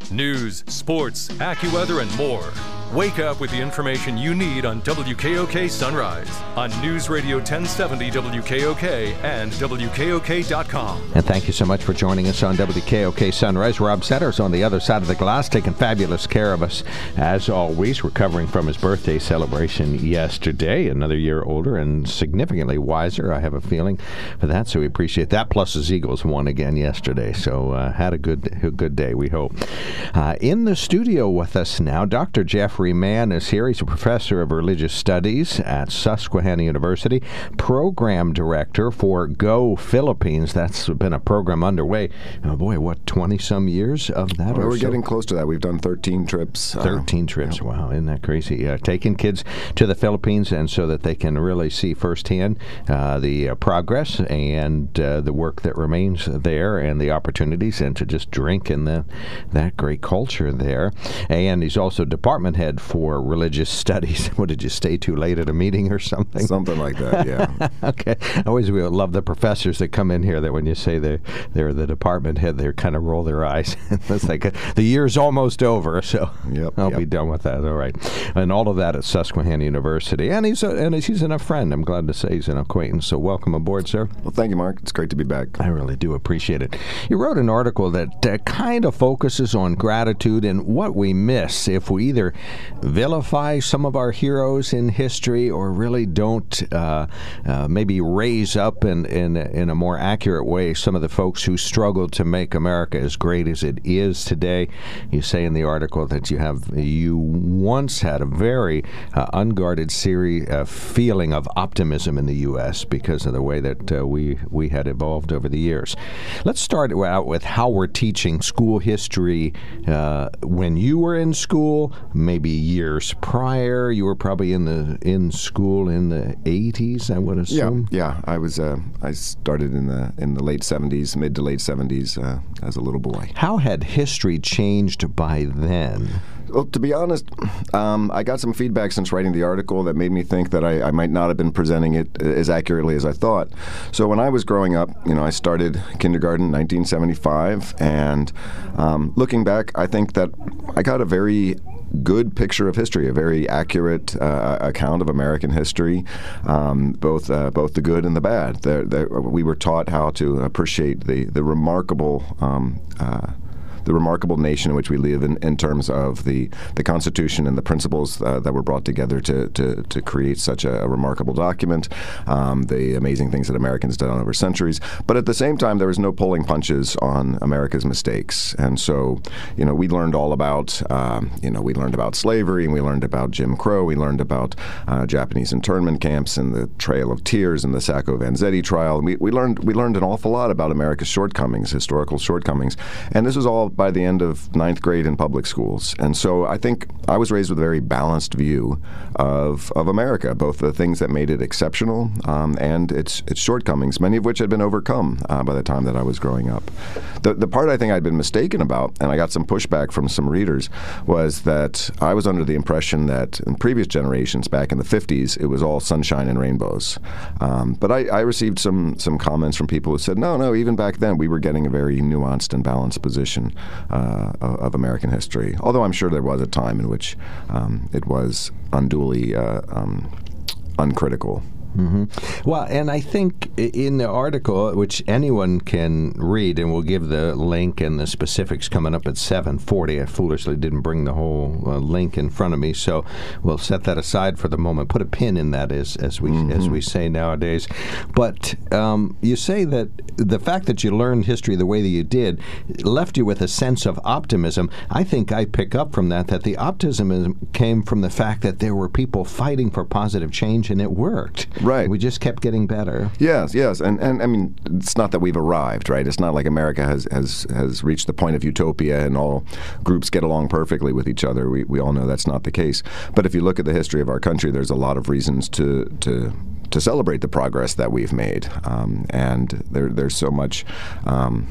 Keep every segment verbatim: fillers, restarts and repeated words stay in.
News, sports, AccuWeather, and more. Wake up with the information you need on W K O K Sunrise on News Radio ten seventy W K O K and W K O K dot com. And thank you so much for joining us on W K O K Sunrise. Rob Setter's on the other side of the glass, taking fabulous care of us as always, recovering from his birthday celebration yesterday. Another year older and significantly wiser, I have a feeling, for that, so we appreciate that. Plus, his Eagles won again yesterday, so uh, had a good, a good day, we hope. Uh, in the studio with us now, Doctor Jeffrey Mann is here. He's a professor of religious studies at Susquehanna University, program director for Go Philippines. That's been a program underway. Oh boy, what, twenty-some years of that? Well, or we're so? getting close to that. We've done thirteen trips. thirteen uh, trips. Yeah. Wow, isn't that crazy? Uh, taking kids to the Philippines, and so that they can really see firsthand uh, the uh, progress and uh, the work that remains there and the opportunities, and to just drink in the, that great culture there. And he's also department head for religious studies. What, did you stay too late at a meeting or something? Something like that, yeah. Okay. I always we love the professors that come in here that when you say they're, they're the department head, they kind of roll their eyes. It's like a, the year's almost over, so yep, I'll yep. be done with that. All right. And all of that at Susquehanna University. And he's a, and he's a friend. I'm glad to say he's an acquaintance. So welcome aboard, sir. Well, thank you, Mark. It's great to be back. I really do appreciate it. You wrote an article that uh, kind of focuses on gratitude and what we miss if we either vilify some of our heroes in history or really don't uh, uh, maybe raise up in, in, in a more accurate way some of the folks who struggled to make America as great as it is today. You say in the article that you have you once had a very uh, unguarded series, uh, feeling of optimism in the U S because of the way that uh, we, we had evolved over the years. Let's start out with how we're teaching school history uh, when you were in school, maybe years prior. You were probably in the in school in the eighties, I would assume. Yeah, yeah. I was. Uh, I started in the in the late seventies, mid to late seventies, uh, as a little boy. How had history changed by then? Well, to be honest, um, I got some feedback since writing the article that made me think that I, I might not have been presenting it as accurately as I thought. So when I was growing up, you know, I started kindergarten in nineteen seventy-five, and um, looking back, I think that I got a very good picture of history, a very accurate uh, account of American history, um, both uh, both the good and the bad. They're, they're, we were taught how to appreciate the the remarkable. Um, uh, the remarkable nation in which we live in, in terms of the, the Constitution and the principles uh, that were brought together to, to, to create such a, a remarkable document, um, the amazing things that Americans done over centuries. But at the same time, there was no pulling punches on America's mistakes. And so, you know, we learned all about, um, you know, we learned about slavery, and we learned about Jim Crow, we learned about uh, Japanese internment camps and the Trail of Tears and the Sacco Vanzetti trial. And we, we learned we learned an awful lot about America's shortcomings, historical shortcomings. And this was all by the end of ninth grade in public schools. And so I think I was raised with a very balanced view of of America, both the things that made it exceptional um, and its its shortcomings, many of which had been overcome uh, by the time that I was growing up. The, the part I think I'd been mistaken about, and I got some pushback from some readers, was that I was under the impression that in previous generations, back in the fifties, it was all sunshine and rainbows. Um, but I, I received some, some comments from people who said, no, no, even back then we were getting a very nuanced and balanced position Uh, of American history, although I'm sure there was a time in which um, it was unduly uh, um, uncritical. Mm-hmm. Well, and I think in the article, which anyone can read, and we'll give the link and the specifics coming up at seven forty. I foolishly didn't bring the whole uh, link in front of me, so we'll set that aside for the moment. Put a pin in that, as, as we mm-hmm. as we say nowadays. But um, you say that the fact that you learned history the way that you did left you with a sense of optimism. I think I pick up from that that the optimism came from the fact that there were people fighting for positive change, and it worked. Right. We just kept getting better. Yes, yes. And, and I mean, it's not that we've arrived, right? It's not like America has, has, has reached the point of utopia and all groups get along perfectly with each other. We, we all know that's not the case. But if you look at the history of our country, there's a lot of reasons to to to celebrate the progress that we've made. Um, and there, there's so much... Um,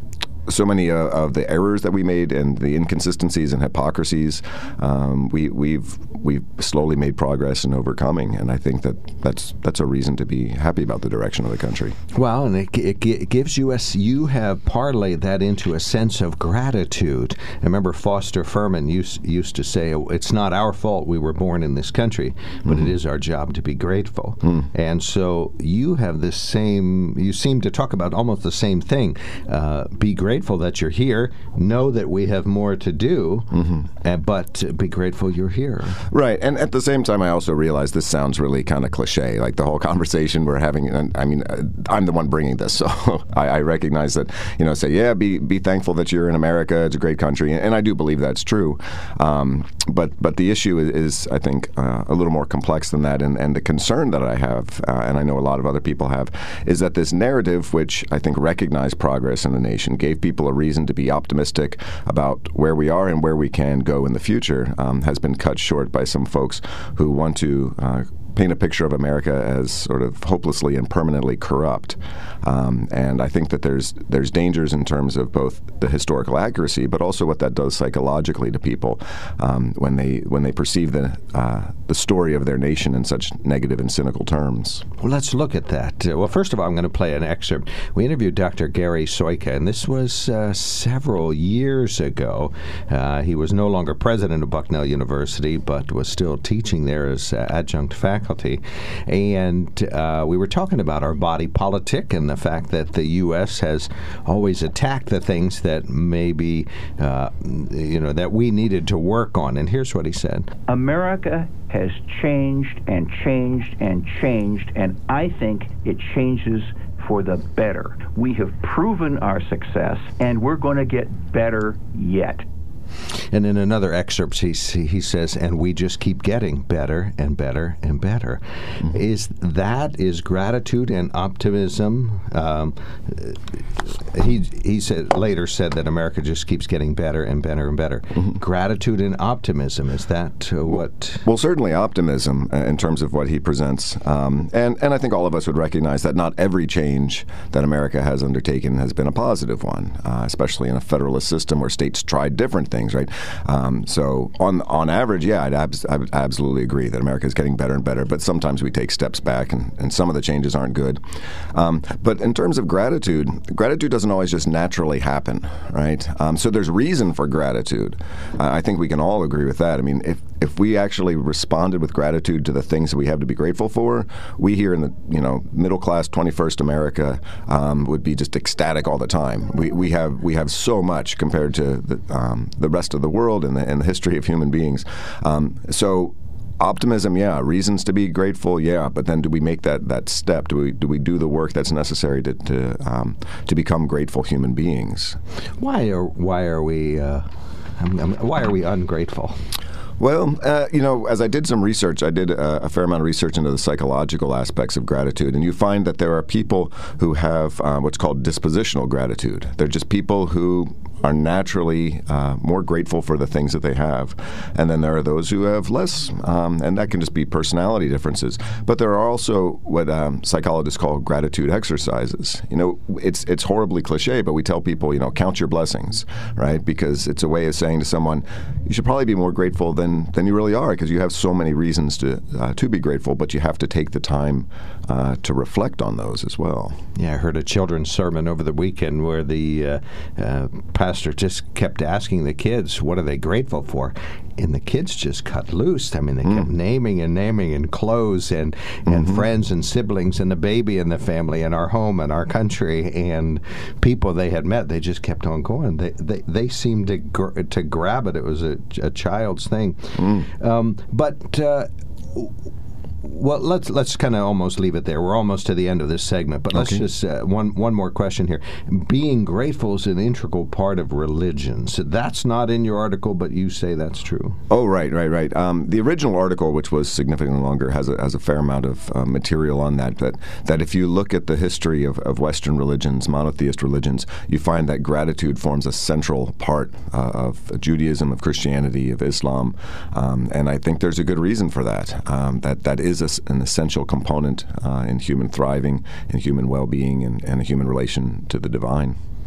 So many uh, of the errors that we made and the inconsistencies and hypocrisies, um, we, we've we've slowly made progress in overcoming, and I think that that's that's a reason to be happy about the direction of the country. Well, and it, it, it gives you a, you have parlayed that into a sense of gratitude. I remember Foster Furman used, used to say, it's not our fault we were born in this country, but mm-hmm. it is our job to be grateful. Mm. And so you have this same, you seem to talk about almost the same thing. Uh, be grateful that you're here, know that we have more to do, mm-hmm. uh, but be grateful you're here. Right, and at the same time, I also realize this sounds really kind of cliche, like the whole conversation we're having. And I mean, I'm the one bringing this, so I, I recognize that, you know, say, yeah, be be thankful that you're in America, it's a great country, and I do believe that's true. Um, but but the issue is, is I think, uh, a little more complex than that, and, and the concern that I have, uh, and I know a lot of other people have, is that this narrative, which I think recognized progress in the nation, gave people a reason to be optimistic about where we are and where we can go in the future, um, has been cut short by some folks who want to uh, paint a picture of America as sort of hopelessly and permanently corrupt. Um, and I think that there's there's dangers in terms of both the historical accuracy, but also what that does psychologically to people um, when they when they perceive the uh, the story of their nation in such negative and cynical terms. Well, let's look at that. Uh, well, first of all, I'm going to play an excerpt. We interviewed Doctor Gary Soika, and this was uh, several years ago. Uh, he was no longer president of Bucknell University, but was still teaching there as uh, adjunct faculty. And uh, we were talking about our body politic and the fact that the U S has always attacked the things that maybe, uh, you know, that we needed to work on. And here's what he said. America has changed and changed and changed, and I think it changes for the better. We have proven our success, and we're going to get better yet. And in another excerpt, he, he says, and we just keep getting better and better and better. Mm-hmm. Is that is gratitude and optimism? Um, he he said later said that America just keeps getting better and better and better. Mm-hmm. Gratitude and optimism, is that uh, what? Well, certainly optimism uh, in terms of what he presents. Um, and, and I think all of us would recognize that not every change that America has undertaken has been a positive one, uh, especially in a federalist system where states tried different things. Things, right? Um, so on on average, yeah, I'd, abs- I'd absolutely agree that America is getting better and better, but sometimes we take steps back and, and some of the changes aren't good. Um, but in terms of gratitude, gratitude doesn't always just naturally happen, right? Um, so there's reason for gratitude. Uh, I think we can all agree with that. I mean, if, if we actually responded with gratitude to the things that we have to be grateful for, we here in the, you know, middle-class twenty-first America um, would be just ecstatic all the time. We we have we have so much compared to the, um, the rest of the world and the, and the history of human beings. Um, so optimism, yeah. Reasons to be grateful, yeah. But then do we make that, that step? Do we do we do the work that's necessary to to, um, to become grateful human beings? Why are why are we uh, I'm, I'm, why are we ungrateful? Well, uh, you know, as I did some research, I did a, a fair amount of research into the psychological aspects of gratitude, and you find that there are people who have uh, what's called dispositional gratitude. They're just people who are naturally uh, more grateful for the things that they have. And then there are those who have less, um, and that can just be personality differences. But there are also what um, psychologists call gratitude exercises. You know, it's it's horribly cliche, but we tell people, you know, count your blessings, right? Because it's a way of saying to someone, you should probably be more grateful than, than you really are, because you have so many reasons to uh, to be grateful, but you have to take the time uh, to reflect on those as well. Yeah, I heard a children's sermon over the weekend where the uh, uh, pastor just kept asking the kids, what are they grateful for? And the kids just cut loose. I mean, they mm. kept naming and naming and clothes and, and mm-hmm. friends and siblings and the baby and the family and our home and our country and people they had met. They just kept on going. They they, they seemed to gr- to grab it. It was a, a child's thing. Mm. Um, but... Uh, Well, let's let's kind of almost leave it there. We're almost to the end of this segment, but let's okay. just uh, one one more question here. Being grateful is an integral part of religion. So that's not in your article, but you say that's true. Oh, right, right, right. Um, the original article, which was significantly longer, has a, has a fair amount of uh, material on that. That that if you look at the history of, of Western religions, monotheist religions, you find that gratitude forms a central part uh, of Judaism, of Christianity, of Islam, um, and I think there's a good reason for that. Um, that that is a, an essential component uh, in human thriving, in human well-being, and, and a human relation to the divine.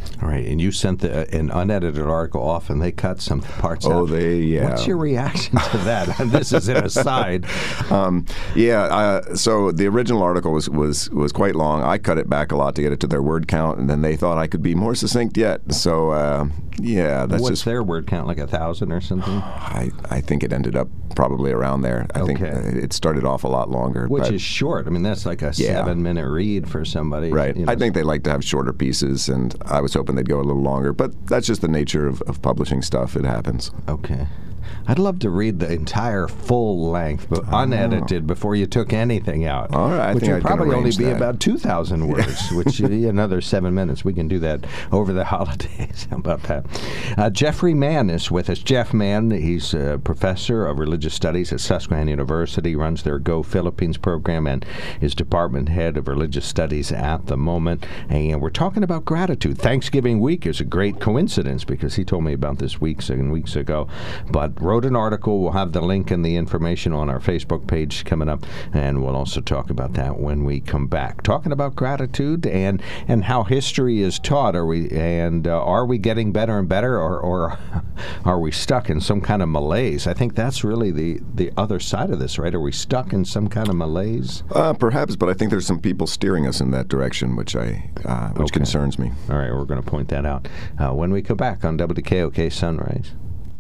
All right, and you sent the, an unedited article off, and they cut some parts oh, out. they, yeah. What's your reaction to that? This is an aside. Um, yeah, uh, so the original article was, was, was quite long. I cut it back a lot to get it to their word count, and then they thought I could be more succinct yet. So, uh, yeah, that's What's just... their word count, like a thousand or something? I, I think it ended up probably around there. I Okay. think it started off a lot longer. Which but, is short. I mean, that's like a Yeah. seven-minute read for somebody. Right. You know. I think they like to have shorter pieces, and I was hoping they'd go a little longer. But that's just the nature of, of publishing stuff. It happens. Okay. I'd love to read the entire full length, but unedited, before you took anything out. All right, I which think would I can probably only arrange be that. about two thousand words, which is another seven minutes. We can do that over the holidays. How about that? Uh, Jeffrey Mann is with us. Jeff Mann, he's a professor of religious studies at Susquehanna University, runs their Go Philippines program, and is department head of religious studies at the moment. And we're talking about gratitude. Thanksgiving week is a great coincidence, because he told me about this weeks and weeks ago. But wrote an article. We'll have the link and the information on our Facebook page coming up, and we'll also talk about that when we come back. Talking about gratitude and and how history is taught. Are we and uh, are we getting better and better, or or are we stuck in some kind of malaise? I think that's really the the other side of this, right? Are we stuck in some kind of malaise? Uh, perhaps, but I think there's some people steering us in that direction, which I uh, which Okay. concerns me. All right, we're going to point that out uh, when we come back on W K O K Sunrise.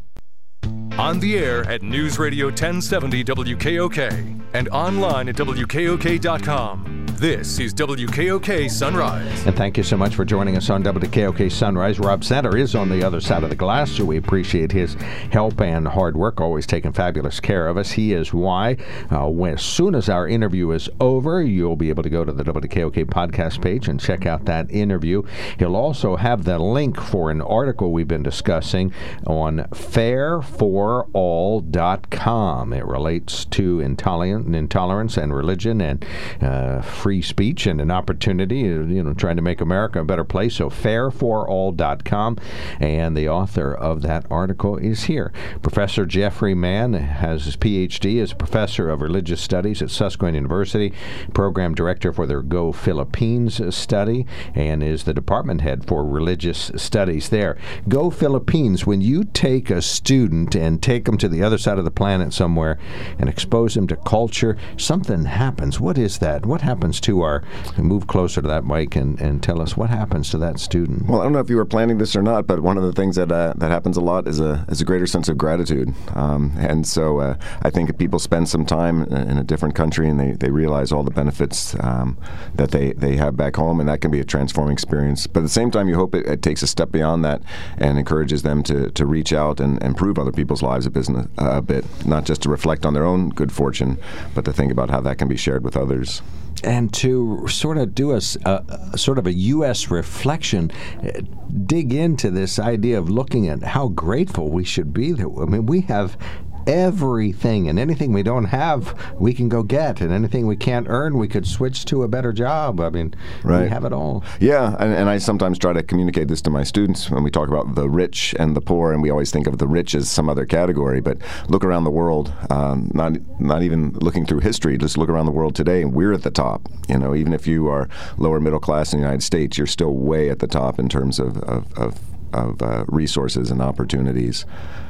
On the air at News Radio ten seventy W K O K and online at W K O K dot com. This is W K O K Sunrise. And thank you so much for joining us on W K O K Sunrise. Rob Center is on the other side of the glass, so we appreciate his help and hard work, always taking fabulous care of us. He is why, uh, when, as soon as our interview is over, you'll be able to go to the W K O K podcast page and check out that interview. He'll also have the link for an article we've been discussing on fair for all dot com. It relates to intolerant, intolerance and religion and uh, free speech and an opportunity, you know, trying to make America a better place. So fair for all dot com, and the author of that article is here. Professor Jeffrey Mann has his P H D as a professor of religious studies at Susquehanna University, program director for their Go Philippines study, and is the department head for religious studies there. Go Philippines, when you take a student and take them to the other side of the planet somewhere and expose them to culture, something happens. What is that? What happens to our, move closer to that mic and, and tell us what happens to that student? Well, I don't know if you were planning this or not, but one of the things that uh, that happens a lot is a is a greater sense of gratitude. Um, and so uh, I think if people spend some time in a different country and they, they realize all the benefits um, that they, they have back home, and that can be a transforming experience. But at the same time, you hope it, it takes a step beyond that and encourages them to, to reach out and improve other people's lives a, business, uh, a bit, not just to reflect on their own good fortune, but to think about how that can be shared with others. And to sort of do a, a, a sort of a U S reflection, uh, dig into this idea of looking at how grateful we should be. That I mean, we have everything, and anything we don't have, we can go get, and anything we can't earn, we could switch to a better job. I mean, right. We have it all. Yeah, and, and I sometimes try to communicate this to my students when we talk about the rich and the poor, and we always think of the rich as some other category, but look around the world, um, not not even looking through history, just look around the world today, and we're at the top. You know, even if you are lower middle class in the United States, you're still way at the top in terms of, of, of, of uh, resources and opportunities.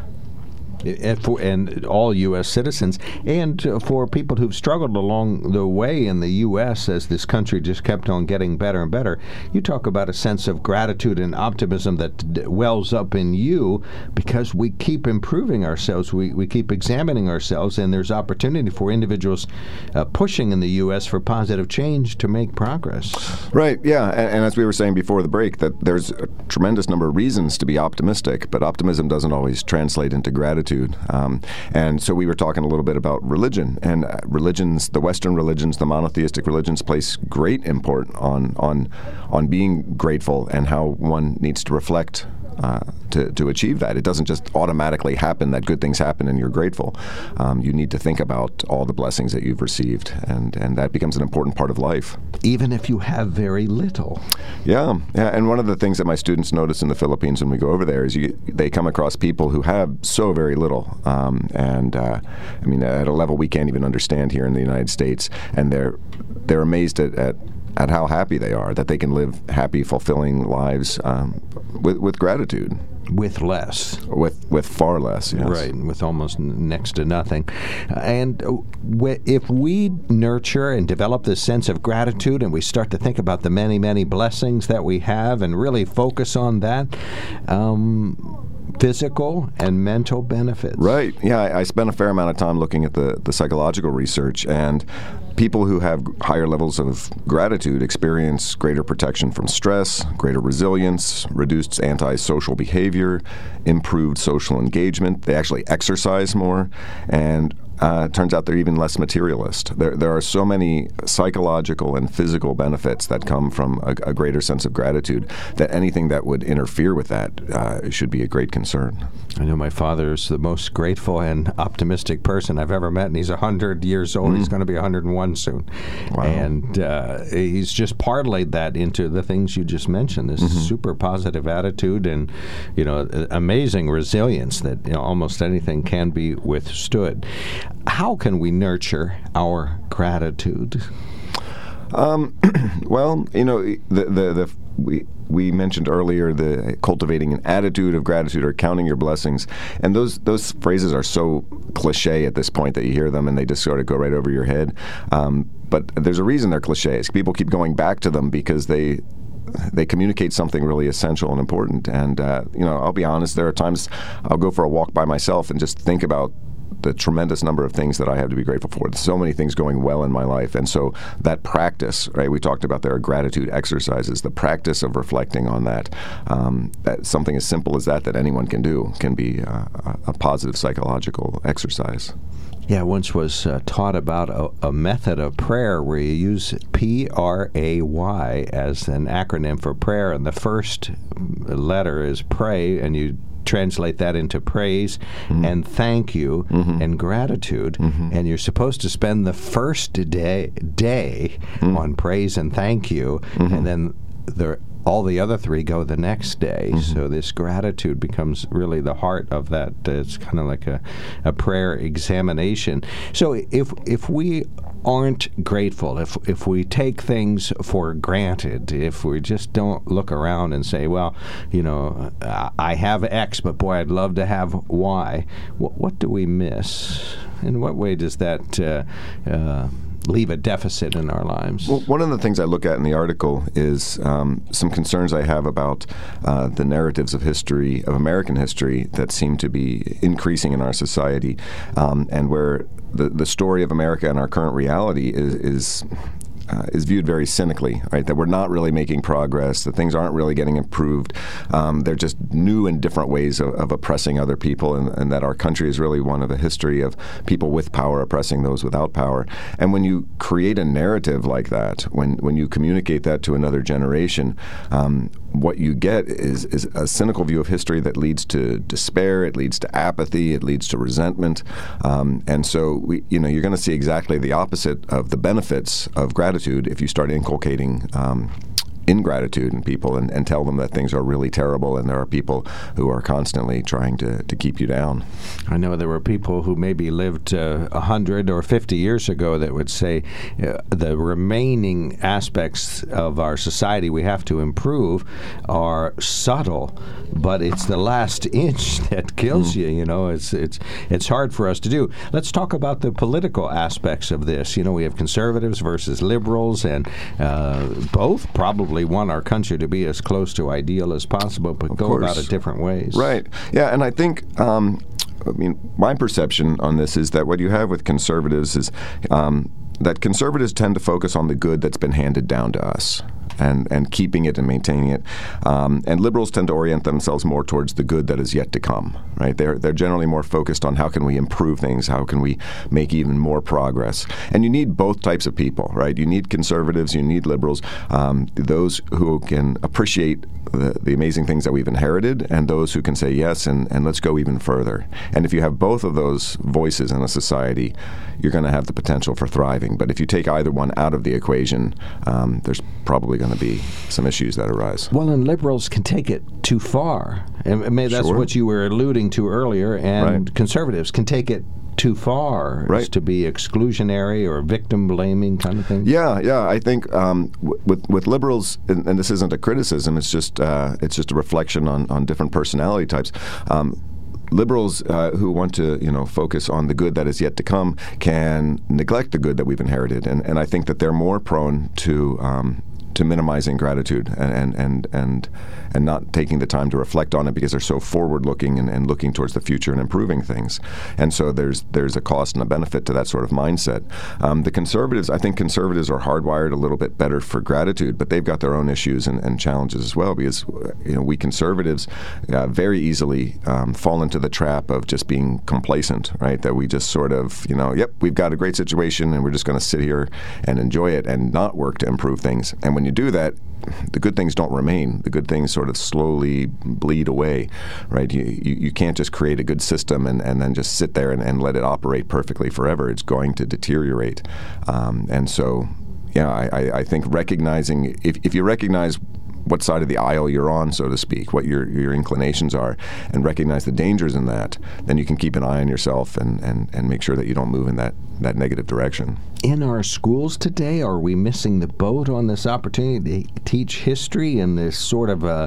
And, for, and all U S citizens, and uh, for people who've struggled along the way in the U S as this country just kept on getting better and better. You talk about a sense of gratitude and optimism that d- wells up in you because we keep improving ourselves, we, we keep examining ourselves, and there's opportunity for individuals uh, pushing in the U S for positive change to make progress. Right, yeah, and, and as we were saying before the break, that there's a tremendous number of reasons to be optimistic, but optimism doesn't always translate into gratitude. Um, and so we were talking a little bit about religion, and uh, religions, the Western religions, the monotheistic religions, place great import on on on being grateful and how one needs to reflect uh, to, to achieve that. It doesn't just automatically happen that good things happen and you're grateful. Um, you need to think about all the blessings that you've received, and, and that becomes an important part of life. Even if you have very little. Yeah, yeah, and one of the things that my students notice in the Philippines when we go over there is you, they come across people who have so very little, um, and uh, I mean at a level we can't even understand here in the United States, and they're they're amazed at, at at how happy they are, that they can live happy, fulfilling lives um, with, with gratitude. With less. With with far less, yes. Right, with almost n- next to nothing. And uh, w- if we nurture and develop this sense of gratitude and we start to think about the many, many blessings that we have and really focus on that, um, physical and mental benefits. Right. Yeah, I, I spent a fair amount of time looking at the, the psychological research, and people who have higher levels of gratitude experience greater protection from stress, greater resilience, reduced antisocial behavior, improved social engagement. They actually exercise more, and Uh, it turns out they're even less materialist. There, there are so many psychological and physical benefits that come from a, a greater sense of gratitude that anything that would interfere with that uh, should be a great concern. I know my father's the most grateful and optimistic person I've ever met, and he's one hundred years old. Mm. He's going to be one hundred one soon. Wow. And uh, he's just parlayed that into the things you just mentioned, this mm-hmm. super positive attitude and, you know, amazing resilience that, you know, almost anything can be withstood. How can we nurture our gratitude? Um, well, you know, the the, the we we mentioned earlier the cultivating an attitude of gratitude or counting your blessings, and those those phrases are so cliche at this point that you hear them and they just sort of go right over your head. Um, but there's a reason they're cliches. People keep going back to them because they. They communicate something really essential and important. And, uh, you know, I'll be honest, there are times I'll go for a walk by myself and just think about the tremendous number of things that I have to be grateful for. There's so many things going well in my life. And so that practice, right, we talked about there are gratitude exercises. The practice of reflecting on that, um, that something as simple as that that anyone can do can be uh, a positive psychological exercise. Yeah, I once was uh, taught about a, a method of prayer where you use P R A Y as an acronym for prayer, and the first letter is pray, and you translate that into praise mm-hmm. and thank you mm-hmm. and gratitude, mm-hmm. and you're supposed to spend the first day day mm-hmm. on praise and thank you, mm-hmm. and then the all the other three go the next day. Mm-hmm. So this gratitude becomes really the heart of that. Uh, it's kind of like a, a prayer examination. So if if we aren't grateful, if if we take things for granted, if we just don't look around and say, well, you know, I have X, but boy, I'd love to have Y, what, what do we miss? In what way does that uh, uh, leave a deficit in our lives? Well, one of the things I look at in the article is um, some concerns I have about uh, the narratives of history, of American history, that seem to be increasing in our society, um, and where the, the story of America and our current reality is, is Uh, is viewed very cynically, right? That we're not really making progress, that things aren't really getting improved. Um, they're just new and different ways of, of oppressing other people, and, and that our country is really one of a history of people with power oppressing those without power. And when you create a narrative like that, when when you communicate that to another generation, um, what you get is, is a cynical view of history that leads to despair, it leads to apathy, it leads to resentment. Um, and so, we, you know, you're going to see exactly the opposite of the benefits of gratitude if you start inculcating um, ingratitude in people and, and tell them that things are really terrible and there are people who are constantly trying to, to keep you down. I know there were people who maybe lived uh, one hundred or fifty years ago that would say uh, the remaining aspects of our society we have to improve are subtle, but it's the last inch that kills mm. you. You know, it's it's it's hard for us to do. Let's talk about the political aspects of this. You know, we have conservatives versus liberals, and uh, both probably want our country to be as close to ideal as possible, but of go course. about it different ways. Right. Yeah, and I think, um, I mean, my perception on this is that what you have with conservatives is um, that conservatives tend to focus on the good that's been handed down to us. And, and keeping it and maintaining it, um, and liberals tend to orient themselves more towards the good that is yet to come. Right? They're they're generally more focused on how can we improve things, how can we make even more progress. And you need both types of people, right? You need conservatives, you need liberals, um, those who can appreciate the, the amazing things that we've inherited, and those who can say yes and, and let's go even further. And if you have both of those voices in a society, you're going to have the potential for thriving. But if you take either one out of the equation, um, there's probably going to be some issues that arise. Well, and liberals can take it too far. And maybe that's sure. what you were alluding to earlier. And right. conservatives can take it too far, right. is to be exclusionary or victim blaming kind of thing? Yeah, yeah. I think um, w- with with liberals, and, and this isn't a criticism. It's just uh, it's just a reflection on, on different personality types. Um, Liberals uh, who want to, you know, focus on the good that is yet to come can neglect the good that we've inherited, and and I think that they're more prone to um, to minimizing gratitude and, and and and and not taking the time to reflect on it because they're so forward-looking and, and looking towards the future and improving things. And so there's there's a cost and a benefit to that sort of mindset. Um, the conservatives, I think conservatives are hardwired a little bit better for gratitude, but they've got their own issues and, and challenges as well because, you know, we conservatives uh, very easily um, fall into the trap of just being complacent, right? That we just sort of, you know, yep, we've got a great situation and we're just going to sit here and enjoy it and not work to improve things. And when you do that, the good things don't remain. The good things sort of slowly bleed away, right? You you, you can't just create a good system and, and then just sit there and, and let it operate perfectly forever. It's going to deteriorate. Um, and so, yeah, I, I think recognizing, if, if you recognize what side of the aisle you're on, so to speak, what your your inclinations are, and recognize the dangers in that, then you can keep an eye on yourself and, and, and make sure that you don't move in that, that negative direction. In our schools today, are we missing the boat on this opportunity to teach history in this sort of a,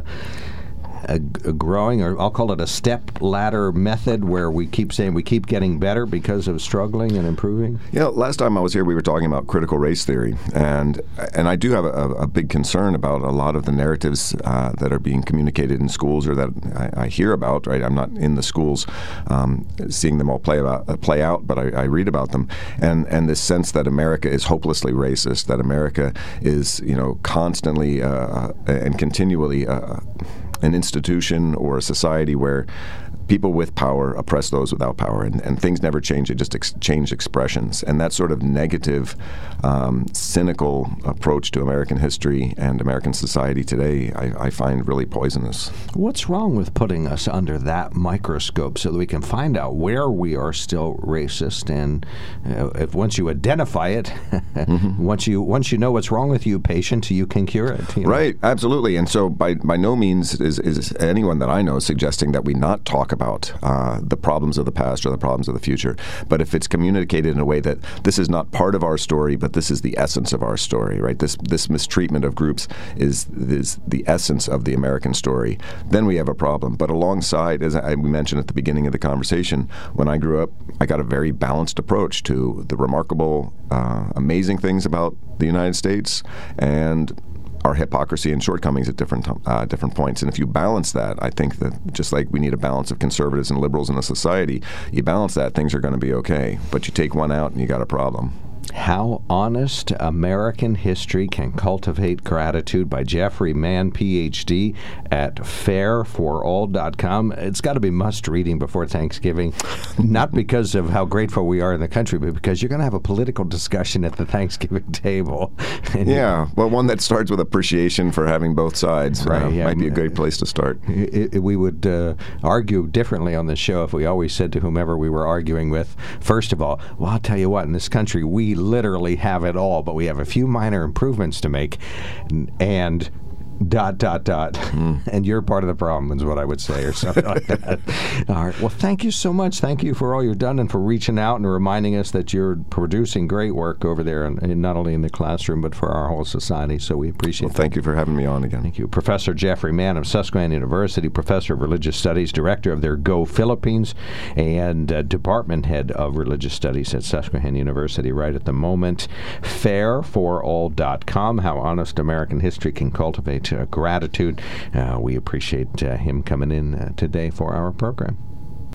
a, a growing, or I'll call it a step ladder method, where we keep saying we keep getting better because of struggling and improving? Yeah, last time I was here, we were talking about critical race theory, and and I do have a, a big concern about a lot of the narratives uh, that are being communicated in schools or that I, I hear about. Right, I'm not in the schools um, seeing them all play about uh, play out, but I, I read about them, and and this sense that America is hopelessly racist, that America is, you know, constantly uh, and continually Uh, an institution or a society where people with power oppress those without power, and, and things never change. They just ex- change expressions. And that sort of negative, um, cynical approach to American history and American society today, I, I find really poisonous. What's wrong with putting us under that microscope so that we can find out where we are still racist? And uh, if once you identify it, mm-hmm. once you once you know what's wrong with you, patient, you can cure it. You know? Right, absolutely. And so by by no means is, is anyone that I know suggesting that we not talk about uh, the problems of the past or the problems of the future. But if it's communicated in a way that this is not part of our story, but this is the essence of our story, right? This this mistreatment of groups is is the essence of the American story, then we have a problem. But alongside, as I mentioned at the beginning of the conversation, when I grew up, I got a very balanced approach to the remarkable, uh, amazing things about the United States and our hypocrisy and shortcomings at different uh, different points. And if you balance that, I think that just like we need a balance of conservatives and liberals in a society, you balance that, things are going to be okay. But you take one out and you got a problem. How Honest American History Can Cultivate Gratitude by Jeffrey Mann, P H D, at fair for all dot com. It's got to be must-reading before Thanksgiving, not because of how grateful we are in the country, but because you're going to have a political discussion at the Thanksgiving table. And yeah, well, one that starts with appreciation for having both sides right, uh, yeah, might be a great place to start. It, it, we would uh, argue differently on the show if we always said to whomever we were arguing with, first of all, well, I'll tell you what, in this country, we literally have it all, but we have a few minor improvements to make, and dot, dot, dot. Mm. And you're part of the problem is what I would say, or something like that. All right. Well, thank you so much. Thank you for all you've done and for reaching out and reminding us that you're producing great work over there, and, and not only in the classroom, but for our whole society. So we appreciate it. Well, thank you for having me on again. Thank you. Professor Jeffrey Mann of Susquehanna University, Professor of Religious Studies, Director of their Go Philippines, and uh, Department Head of Religious Studies at Susquehanna University right at the moment. fair for all dot com, How Honest American History Can Cultivate Uh, gratitude. Uh, we appreciate uh, him coming in uh, today for our program.